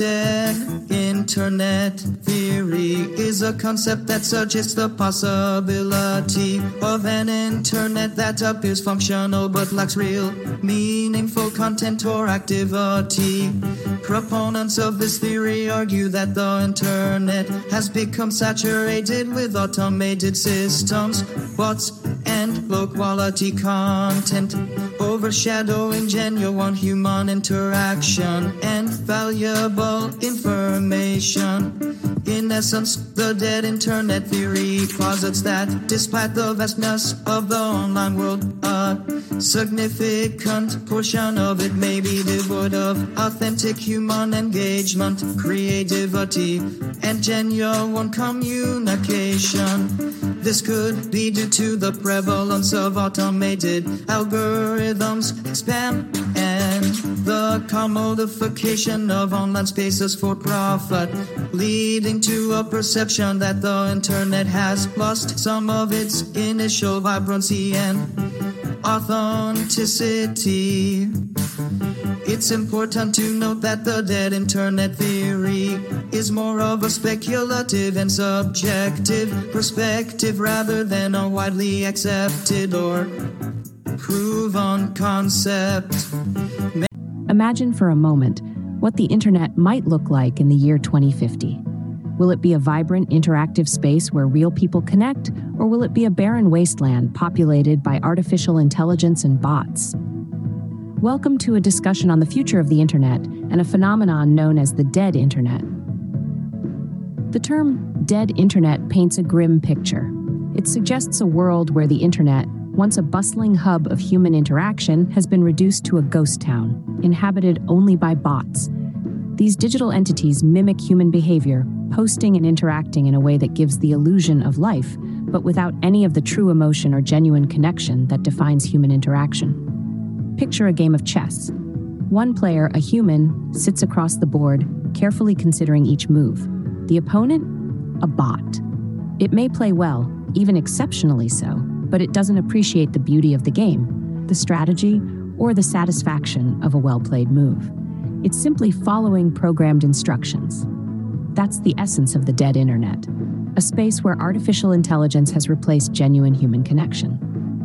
dead internet theory is a concept that suggests the possibility of an internet that appears functional but lacks real, meaningful content or activity. Proponents of this theory argue that the internet has become saturated with automated systems, bots, and low-quality content, overshadowing genuine human interaction and valuable information. In essence, the dead internet theory posits that despite the vastness of the online world, a significant portion of it may be devoid of authentic human engagement, creativity, and genuine communication. This could be due to the prevalence of automated algorithms, spam, and the commodification of online spaces for profit, leading to a perception that the internet has lost some of its initial vibrancy and authenticity. It's important to note that the dead internet theory is more of a speculative and subjective perspective rather than a widely accepted or proven concept. Imagine for a moment what the internet might look like in the year 2050. Will it be a vibrant, interactive space where real people connect, or will it be a barren wasteland populated by artificial intelligence and bots? Welcome to a discussion on the future of the internet and a phenomenon known as the dead internet. The term dead internet paints a grim picture. It suggests a world where the internet, once a bustling hub of human interaction, has been reduced to a ghost town, inhabited only by bots. These digital entities mimic human behavior, posting and interacting in a way that gives the illusion of life, but without any of the true emotion or genuine connection that defines human interaction. Picture a game of chess. One player, a human, sits across the board, carefully considering each move. The opponent? A bot. It may play well, even exceptionally so, but it doesn't appreciate the beauty of the game, the strategy, or the satisfaction of a well-played move. It's simply following programmed instructions. That's the essence of the dead internet, a space where artificial intelligence has replaced genuine human connection.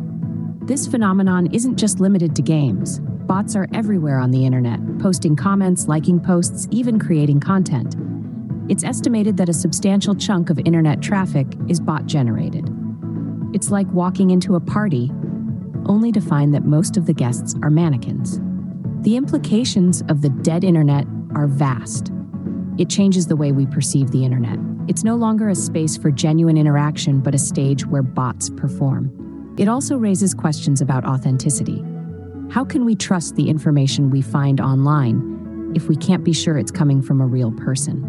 This phenomenon isn't just limited to games. Bots are everywhere on the internet, posting comments, liking posts, even creating content. It's estimated that a substantial chunk of internet traffic is bot-generated. It's like walking into a party, only to find that most of the guests are mannequins. The implications of the dead internet are vast. It changes the way we perceive the internet. It's no longer a space for genuine interaction, but a stage where bots perform. It also raises questions about authenticity. How can we trust the information we find online if we can't be sure it's coming from a real person?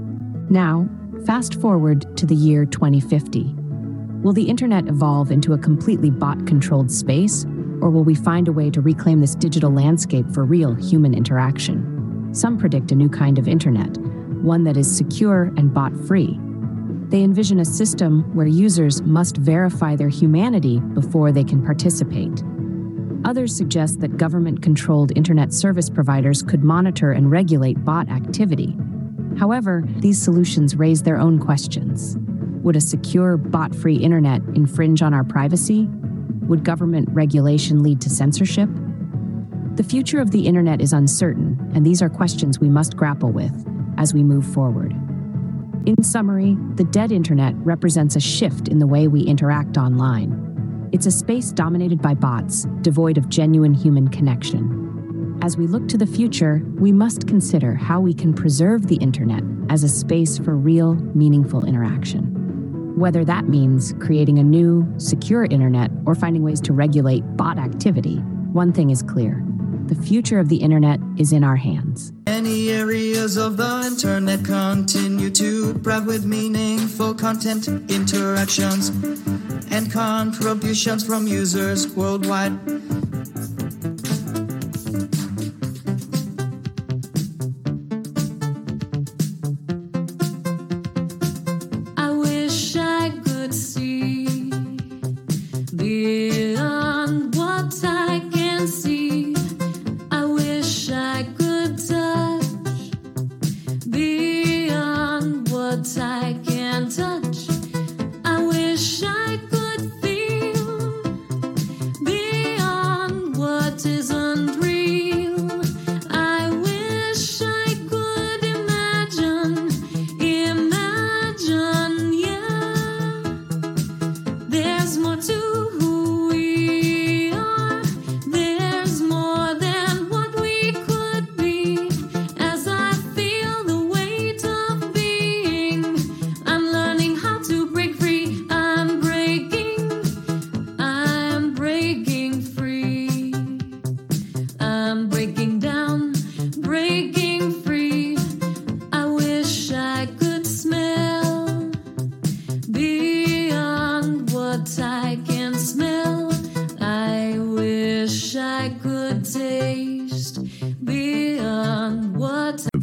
Now, fast forward to the year 2050. Will the internet evolve into a completely bot-controlled space, or will we find a way to reclaim this digital landscape for real human interaction? Some predict a new kind of internet, one that is secure and bot-free. They envision a system where users must verify their humanity before they can participate. Others suggest that government-controlled internet service providers could monitor and regulate bot activity. However, these solutions raise their own questions. Would a secure, bot-free internet infringe on our privacy? Would government regulation lead to censorship? The future of the internet is uncertain, and these are questions we must grapple with as we move forward. In summary, the dead internet represents a shift in the way we interact online. It's a space dominated by bots, devoid of genuine human connection. As we look to the future, we must consider how we can preserve the internet as a space for real, meaningful interaction. Whether that means creating a new, secure internet or finding ways to regulate bot activity, one thing is clear. The future of the internet is in our hands. Many areas of the internet continue to thrive with meaningful content, interactions, and contributions from users worldwide. I wish I could see beyond what I can see. I wish I could touch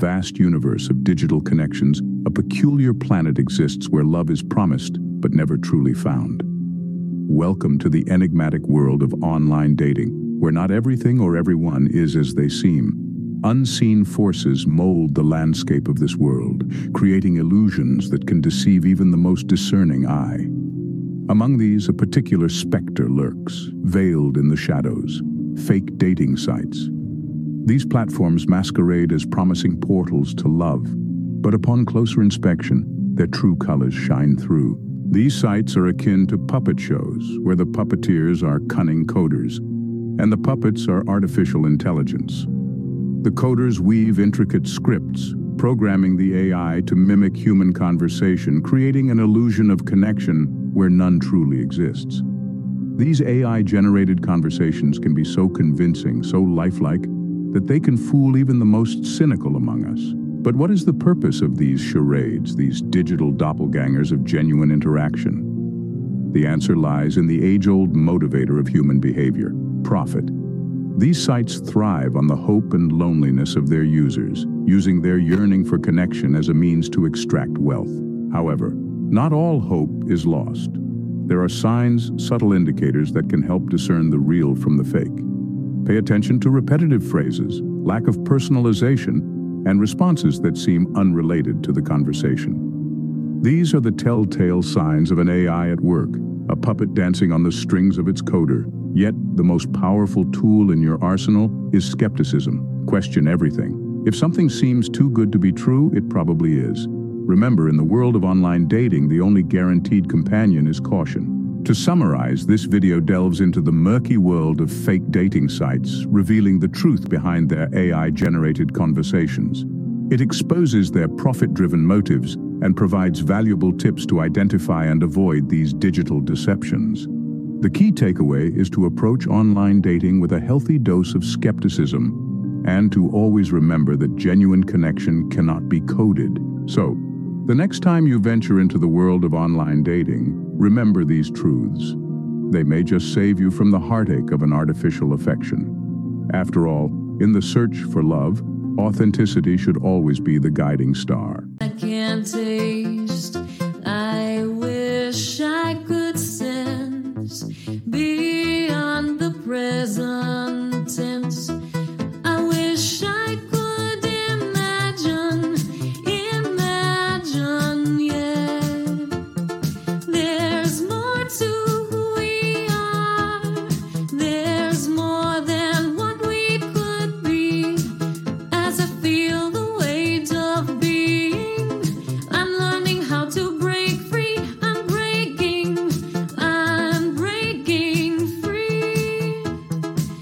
vast universe of digital connections, a peculiar planet exists where love is promised but never truly found. Welcome to the enigmatic world of online dating, where not everything or everyone is as they seem. Unseen forces mold the landscape of this world, creating illusions that can deceive even the most discerning eye. Among these, a particular specter lurks, veiled in the shadows: fake dating sites. These platforms masquerade as promising portals to love, but upon closer inspection, their true colors shine through. These sites are akin to puppet shows, where the puppeteers are cunning coders, and the puppets are artificial intelligence. The coders weave intricate scripts, programming the AI to mimic human conversation, creating an illusion of connection where none truly exists. These AI-generated conversations can be so convincing, so lifelike, that they can fool even the most cynical among us. But what is the purpose of these charades, these digital doppelgangers of genuine interaction? The answer lies in the age-old motivator of human behavior: profit. These sites thrive on the hope and loneliness of their users, using their yearning for connection as a means to extract wealth. However, not all hope is lost. There are signs, subtle indicators that can help discern the real from the fake. Pay attention to repetitive phrases, lack of personalization, and responses that seem unrelated to the conversation. These are the telltale signs of an AI at work, a puppet dancing on the strings of its coder. Yet, the most powerful tool in your arsenal is skepticism. Question everything. If something seems too good to be true, it probably is. Remember, in the world of online dating, the only guaranteed companion is caution. To summarize, this video delves into the murky world of fake dating sites, revealing the truth behind their AI-generated conversations. It exposes their profit-driven motives and provides valuable tips to identify and avoid these digital deceptions. The key takeaway is to approach online dating with a healthy dose of skepticism and to always remember that genuine connection cannot be coded. So, the next time you venture into the world of online dating, remember these truths. They may just save you from the heartache of an artificial affection. After all, in the search for love, authenticity should always be the guiding star. I can't taste. I wish I could sense beyond the present tense. I wish I could imagine, yeah. There's more to who we are. There's more than what we could be. As I feel the weight of being, I'm learning how to break free. I'm breaking free.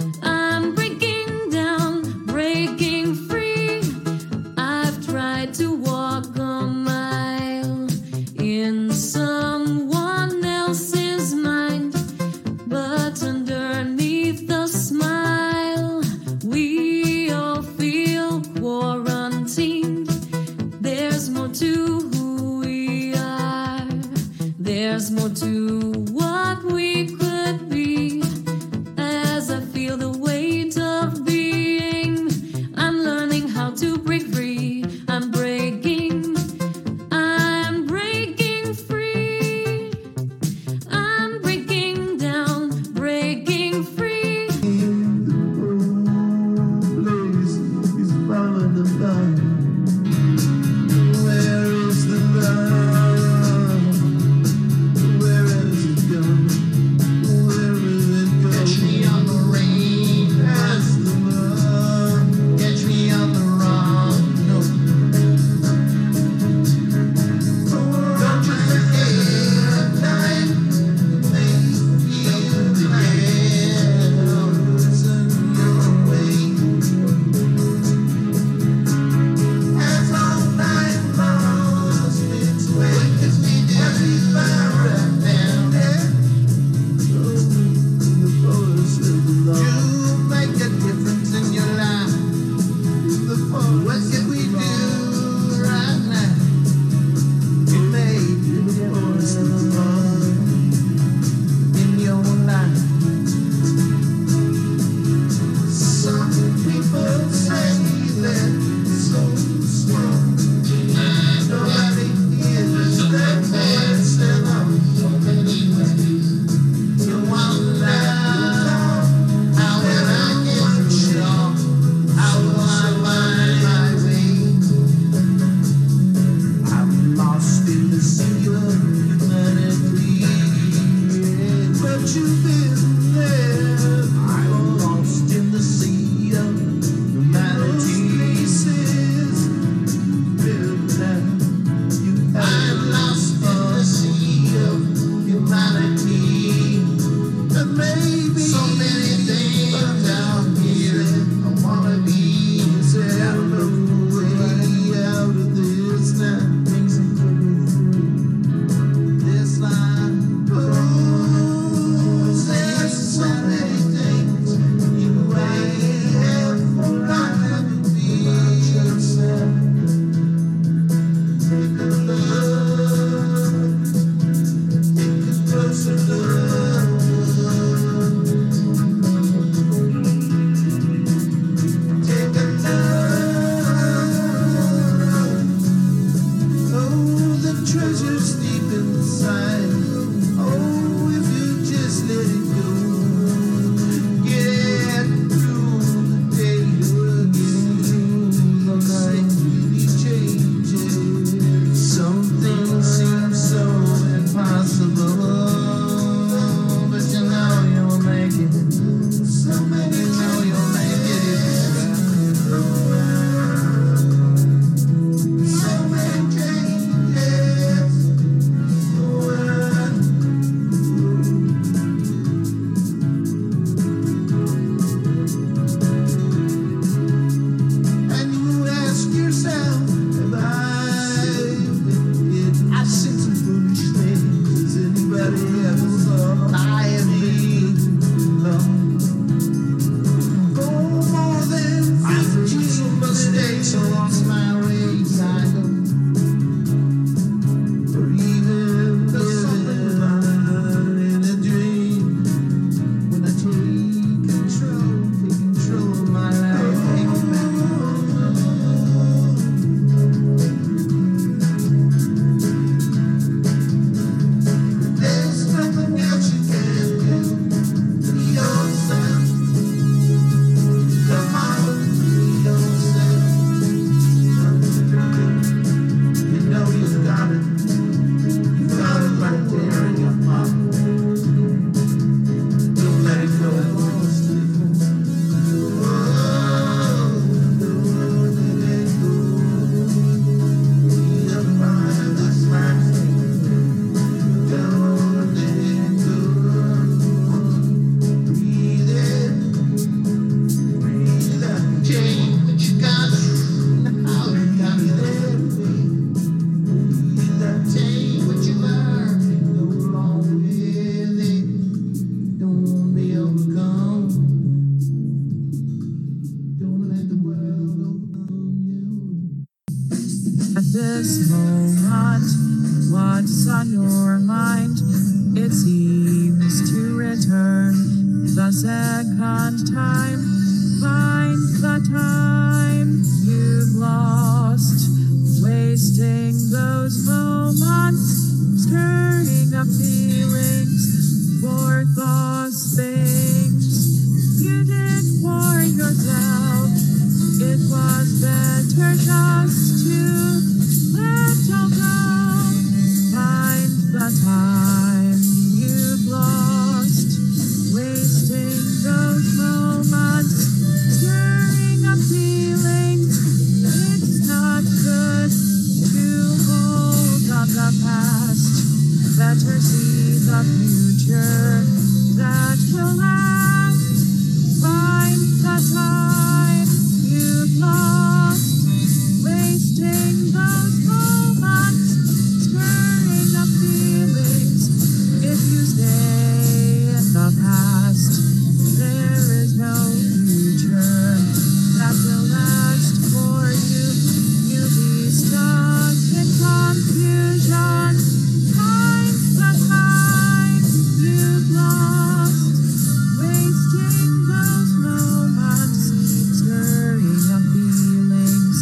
second time. Find the time you've lost, wasting those moments, stirring up feelings for those things you did for yourself. It was better just to let all go. Find the time you've lost, wasting those moments, stirring up feelings. It's not good to hold on the past. Better see the future that will last. Find the time you've lost, wasting those moments, stirring up feelings. If you stay in the past, there is no future that will last for you. You'll be stuck in confusion. Find the time you've lost, wasting those moments, stirring up feelings.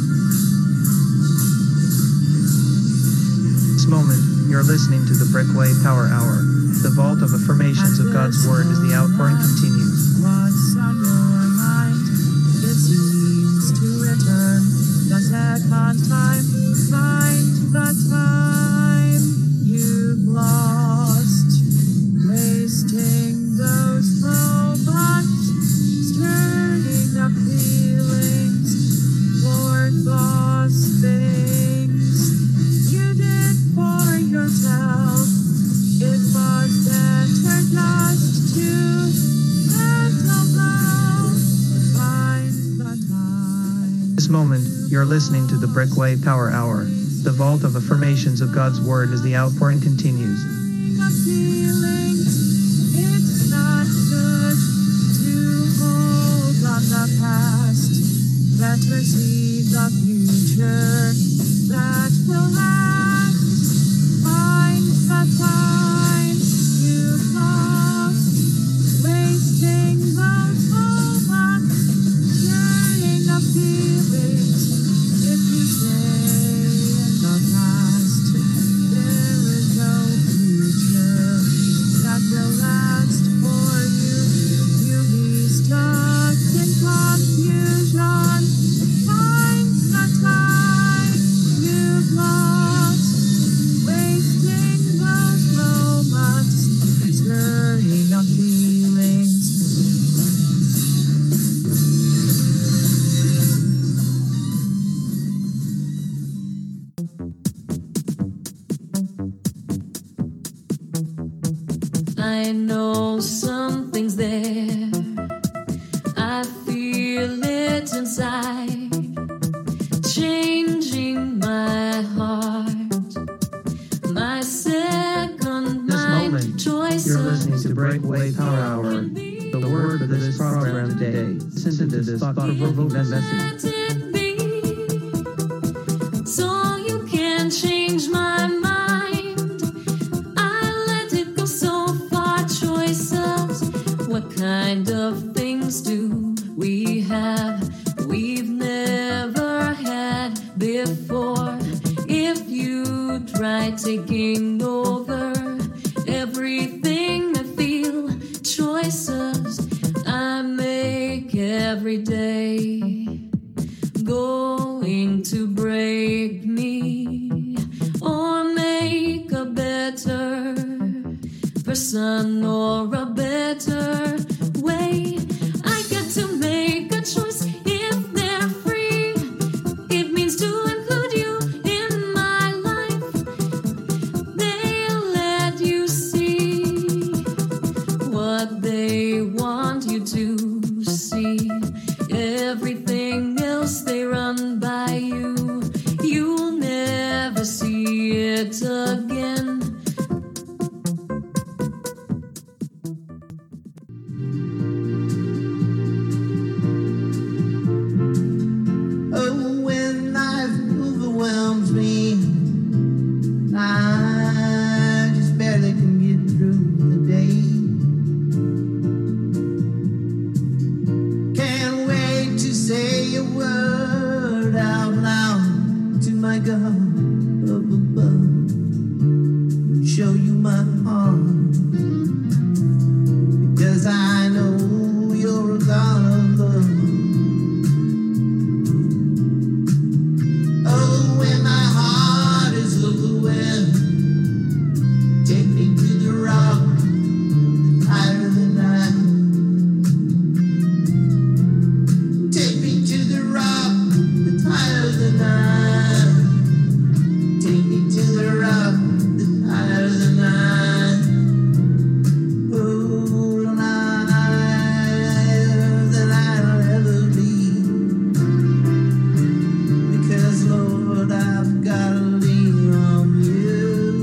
This moment, you're listening to the Brickway Power Hour. The vault of affirmations of God's Word as the outpouring continues. What's on your mind? It seems to return the second time. Find the time you've lost, wasting those moments, stirring up feelings for those things you did for yourself. It was better just to let all go. Find the time. This moment, you're listening to the Brickway Power Hour. The vault of affirmations of God's Word as the outpouring continues. It's not good to hold on the past. Better see the future that will last. Find the time you've lost, wasting those moments, stirring up feelings. If you stay in the past, there is no future that will last for you. You'll be stuck in confusion. Find the time you've lost, wasting those moments, stirring up feelings. I know something's there. I feel it inside, changing my heart. My second This mind moment, choices. you're listening to Brickway Power Hour. The word for this program today. Listen to this thought-provoking message. Let it be, so you can change my mind. I let it go so far. Choices. What kind of things do we have we've never had before? If you try taking over everything I feel, choices I make every day, going to break me or make a better person or a better way. I get to make a choice if they're free. It means to include you in my life. They'll let you see what they want you to see. Everything else they run by you. You'll never see it again. God up above and show you my heart, because I know you're a God of love. Oh, when my heart is overwhelmed, take me to the rock that's higher than I. Take me to the rock that's higher than I. Take me to the rock that's higher than I. Oh, higher than I'll ever be. Because, Lord, I've got to lean on you.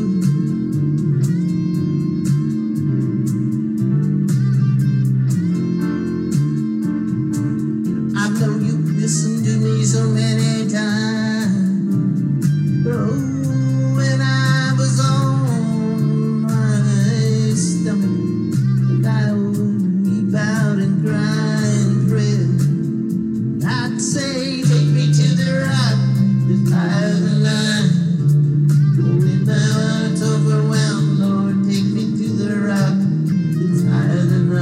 I know you listened to me so many times. Oh, when I was on my stomach, and I would weep out and cry and pray. I'd say, take me to the rock that's higher than I. Oh, when my heart's overwhelmed, Lord, take me to the rock that's higher than I.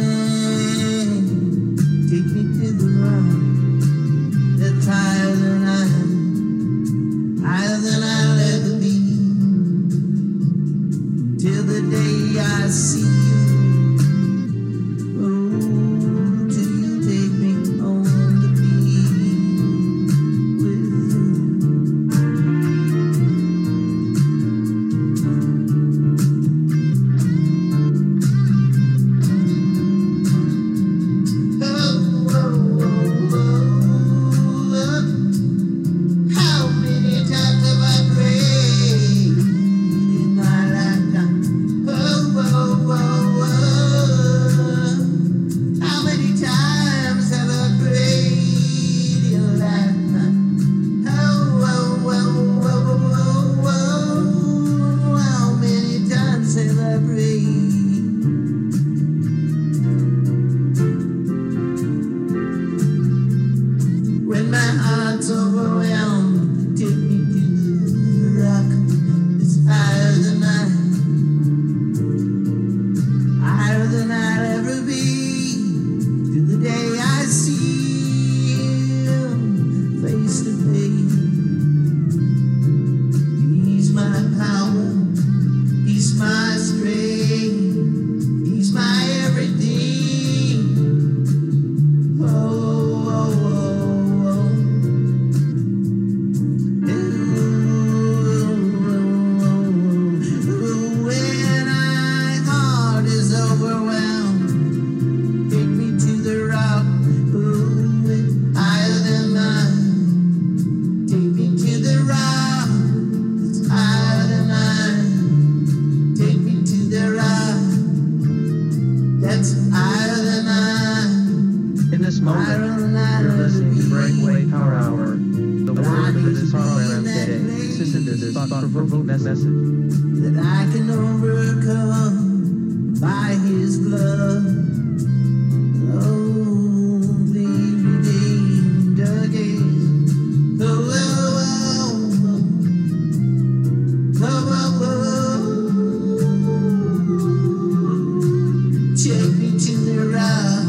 Take me to the rock that's higher than I. Higher than I'll ever be. Till the day I see you. Oh, till you take me home to be with you. Oh, oh, oh, oh. How many times have I prayed in my lifetime? Oh, oh, oh, oh. How many times have I prayed in a lifetime? Oh, oh, oh, oh, oh, oh. How many times have I prayed? When my heart's overwhelmed, take me to the rock that's higher than I. Higher than I'll ever be. Till the day I see him face to face. He's my power. He's my strength. He's my everything. Oh, oh, oh, oh. When my heart is overwhelmed, take me to the rock, higher than mine. Take me to the rock that's higher than mine. Take me to the rock that's higher than mine. In this moment, you're listening to Breakaway Power Hour. The word for this program today consists of this thought-provoking message. That I can overcome by His blood. Oh, be redeemed again. Oh, oh, oh, oh, oh, oh, oh. Take me to the rock